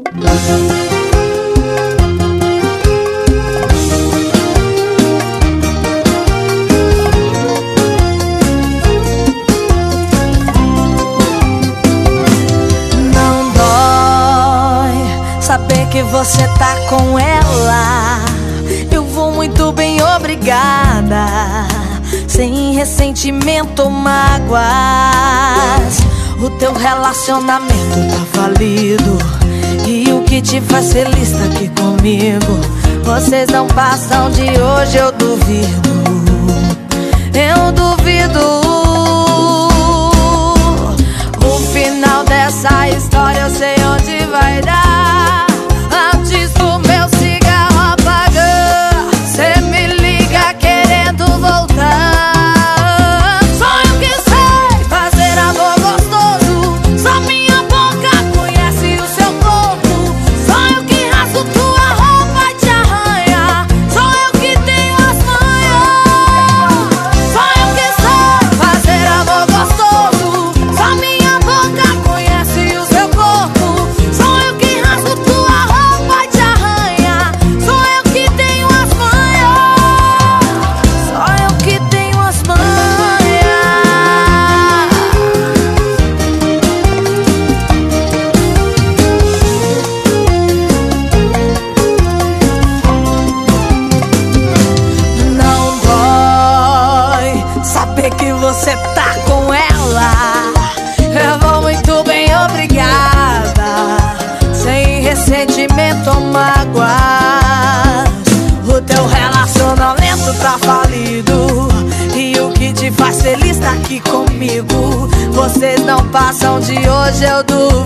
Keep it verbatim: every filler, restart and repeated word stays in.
Não dói saber que você tá com ela. Eu vou muito bem, obrigada, sem ressentimento ou mágoas. O teu relacionamento tá falido, e o que te faz feliz tá aqui comigo. Vocês não passam de hoje, eu duvido, eu duvido. O final dessa história eu sei onde vai dar. Antes do meu cigarro apagar, cê me liga querendo voltar. Que você tá com ela, eu vou muito bem, obrigada, sem ressentimento ou mágoas. O teu relacionamento tá falido, e o que te faz feliz tá aqui comigo. Vocês não passam de hoje, eu duvido.